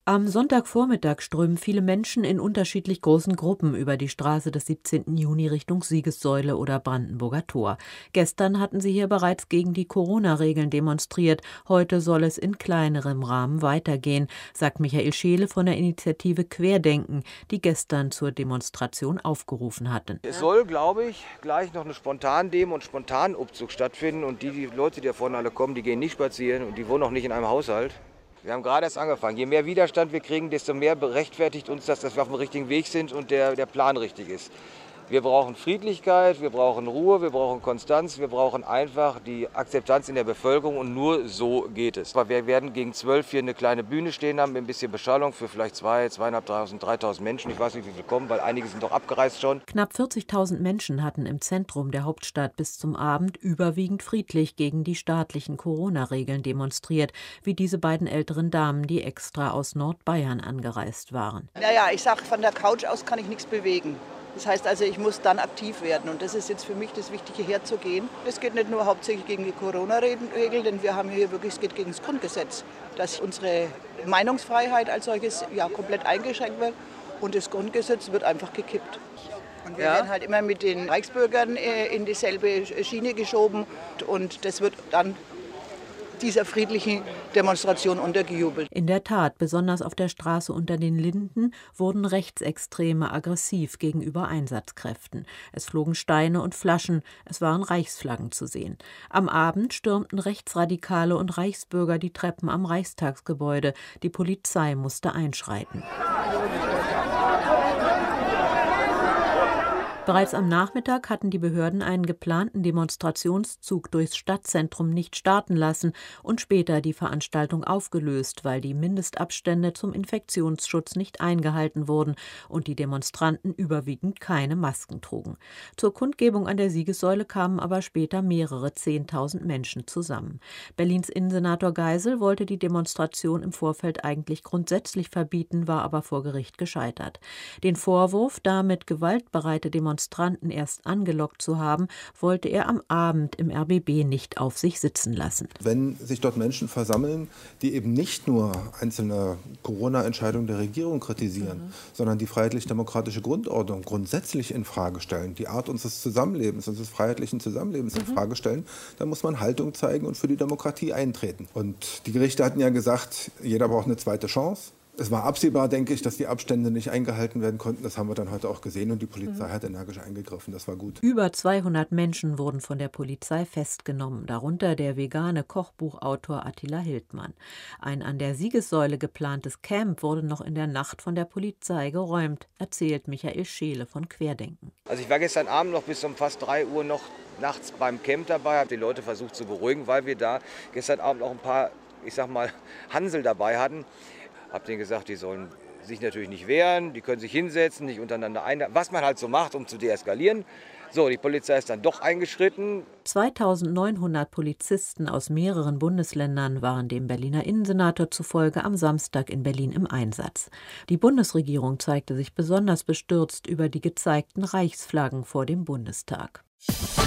Am Sonntagvormittag strömen viele Menschen in unterschiedlich großen Gruppen über die Straße des 17. Juni Richtung Siegessäule oder Brandenburger Tor. Gestern hatten sie hier bereits gegen die Corona-Regeln demonstriert. Heute soll es in kleinerem Rahmen weitergehen, sagt Michael Scheele von der Initiative Querdenken, die gestern zur Demonstration aufgerufen hatten. Es soll, glaube ich, gleich noch eine Spontandemo und Spontanumzug stattfinden. Und die Leute, die da vorne alle kommen, die gehen nicht spazieren und die wohnen auch nicht in einem Haushalt. Wir haben gerade erst angefangen. Je mehr Widerstand wir kriegen, desto mehr berechtfertigt uns das, dass wir auf dem richtigen Weg sind und der Plan richtig ist. Wir brauchen Friedlichkeit, wir brauchen Ruhe, wir brauchen Konstanz, wir brauchen einfach die Akzeptanz in der Bevölkerung und nur so geht es. Wir werden gegen 12 hier eine kleine Bühne stehen haben mit ein bisschen Beschallung für vielleicht 2.500, 3.000 Menschen. Ich weiß nicht, wie viele kommen, weil einige sind doch abgereist schon. Knapp 40.000 Menschen hatten im Zentrum der Hauptstadt bis zum Abend überwiegend friedlich gegen die staatlichen Corona-Regeln demonstriert, wie diese beiden älteren Damen, die extra aus Nordbayern angereist waren. Naja, ich sage, von der Couch aus kann ich nichts bewegen. Das heißt also, ich muss dann aktiv werden und das ist jetzt für mich das Wichtige, herzugehen. Es geht nicht nur hauptsächlich gegen die Corona-Regeln, denn wir haben hier wirklich, es geht gegen das Grundgesetz, dass unsere Meinungsfreiheit als solches ja komplett eingeschränkt wird und das Grundgesetz wird einfach gekippt. Und wir werden halt immer mit den Reichsbürgern in dieselbe Schiene geschoben und das wird dann dieser friedlichen Demonstration untergejubelt. In der Tat, besonders auf der Straße unter den Linden wurden Rechtsextreme aggressiv gegenüber Einsatzkräften. Es flogen Steine und Flaschen, es waren Reichsflaggen zu sehen. Am Abend stürmten Rechtsradikale und Reichsbürger die Treppen am Reichstagsgebäude. Die Polizei musste einschreiten. Bereits am Nachmittag hatten die Behörden einen geplanten Demonstrationszug durchs Stadtzentrum nicht starten lassen und später die Veranstaltung aufgelöst, weil die Mindestabstände zum Infektionsschutz nicht eingehalten wurden und die Demonstranten überwiegend keine Masken trugen. Zur Kundgebung an der Siegessäule kamen aber später mehrere 10.000 Menschen zusammen. Berlins Innensenator Geisel wollte die Demonstration im Vorfeld eigentlich grundsätzlich verbieten, war aber vor Gericht gescheitert. Den Vorwurf, damit gewaltbereite Demonstranten erst angelockt zu haben, wollte er am Abend im RBB nicht auf sich sitzen lassen. Wenn sich dort Menschen versammeln, die eben nicht nur einzelne Corona-Entscheidungen der Regierung kritisieren, sondern die freiheitlich-demokratische Grundordnung grundsätzlich in Frage stellen, die Art unseres Zusammenlebens, unseres freiheitlichen Zusammenlebens in Frage stellen, dann muss man Haltung zeigen und für die Demokratie eintreten. Und die Gerichte hatten ja gesagt, jeder braucht eine zweite Chance. Es war absehbar, denke ich, dass die Abstände nicht eingehalten werden konnten. Das haben wir dann heute auch gesehen und die Polizei hat energisch eingegriffen. Das war gut. Über 200 Menschen wurden von der Polizei festgenommen, darunter der vegane Kochbuchautor Attila Hildmann. Ein an der Siegessäule geplantes Camp wurde noch in der Nacht von der Polizei geräumt, erzählt Michael Scheele von Querdenken. Also ich war gestern Abend noch bis um fast 3 Uhr noch nachts beim Camp dabei, habe die Leute versucht zu beruhigen, weil wir da gestern Abend auch ein paar, ich sag mal, Hansel dabei hatten. Hab denen gesagt, die sollen sich natürlich nicht wehren, die können sich hinsetzen, nicht untereinander was man halt so macht, um zu deeskalieren. So, die Polizei ist dann doch eingeschritten. 2.900 Polizisten aus mehreren Bundesländern waren dem Berliner Innensenator zufolge am Samstag in Berlin im Einsatz. Die Bundesregierung zeigte sich besonders bestürzt über die gezeigten Reichsflaggen vor dem Bundestag.